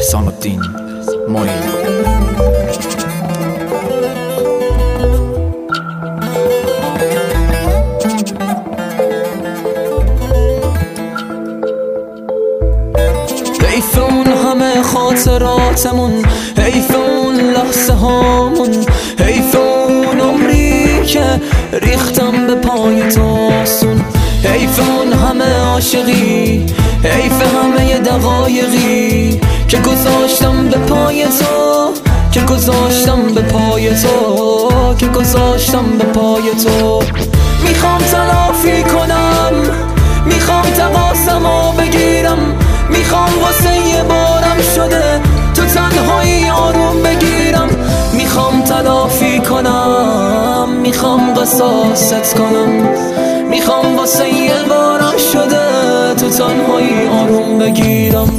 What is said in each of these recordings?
احسان الدین معین. حیف اون همه خاطراتمون، حیف اون لحظه هامون، حیف اون عمری که ریختم به پای تو آسون، حیف اون همه عاشقی، حیف همه دقایقی که گذاشتم به پای تو، که گذاشتم به پای تو، که گذاشتم به پای تو. میخوام تلافی کنم، میخوام تقاسمو بگیرم، میخوام واسه یه بارم شده تو تنهایی آروم بگیرم، میخوام تلافی کنم، میخوام قصاصت کنم، میخوام واسه یه بارم شده تو تنهایی آروم بگیرم.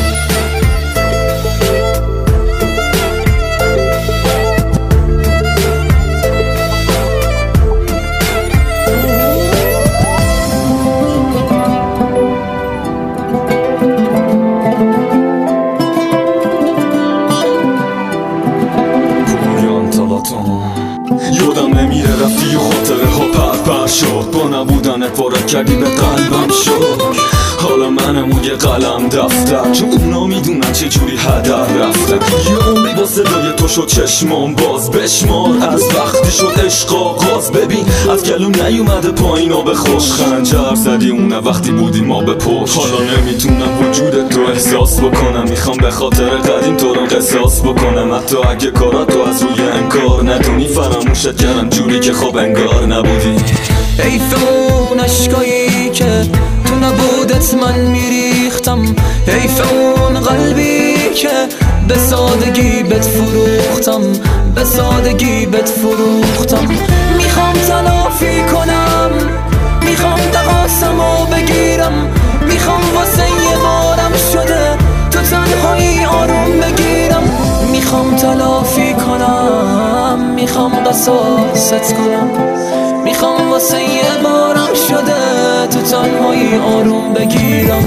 یادم نمیره رفتی و خاطره ها پر شد، با نبودنت وارد کردی به قلبم شد. حالا منم و یه قلم دفتر، چون اونا میدونن چه جوری هدر رفتن. یه عمری با صدای تو شد چشمام باز، بشمار از وقتی شد عشق آغاز. ببین از گلوم نیومده پایین آب خوش، خنجر زدی اونه وقتی بودیم ما به پشت. حالا نمیتونم وجود تو احساس بکنم، میخوام به خاطر قدیم تو رو قصاص بکنم. حتی اگه کاراتو از روی انکار ندونی، فراموشت کردم جوری که خب انگار نبودی. حیف اون عشقایی که تو نبودت من میریختم، حیف اون قلبی که به سادگی بهت فروختم، به سادگی بهت فروختم. میخوام تلافی کنم، میخوام تقاسمو بگیرم، میخوام واسه یه بارم شده تو تنهایی آروم بگیرم، میخوام تلافی کنم، میخوام قصاصت کنم، میخوام واسه یه بارم شده تو تنهایی آروم بگیرم.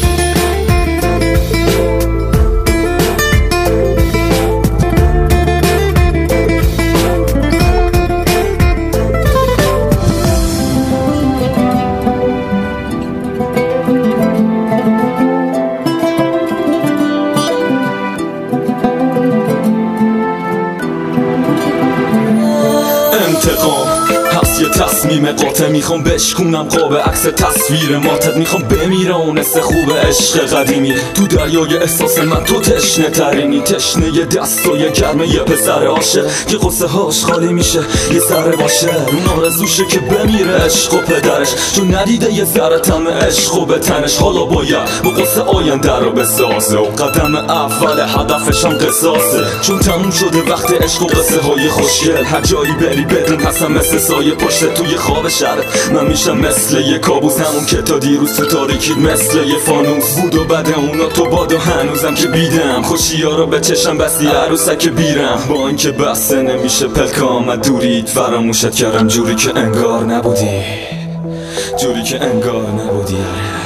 انتقام هست یه تصمیم قاطع، میخوام بشکونم قاب عکس تصویر ماتت. میخوام بمیرانست خوب عشق قدیمی، تو دریای احساس من تو تشنه ترینی. تشنه یه دستای گرمه یه پسر عاشق که قصه هاش خالی میشه یه ذره باشه. اون آرزوشه که بمیره عشق و پدرش، چون ندیده یه ذره طعم عشق و به تنش. حالا باید با قصه آینده رو بسازه و قدم اول هدفش هم قصاصه، چون تموم شده وقت عشق و قصه های خوشگل. هر جایی بری بدون پسم مثل سایه پشت توی خواب شهرت، من میشم مثل یه کابوس، همون که تا دیروز تو تاریکی مثل یه فانوس بود و بعد اونا تو باد و هنوزم که بیدم خوشی ها رو به چشم بستی عروسک بیرم. با اینکه بسته نمیشه پلک آمد دورید، فراموشت کردم جوری که انگار نبودی، جوری که انگار نبودی.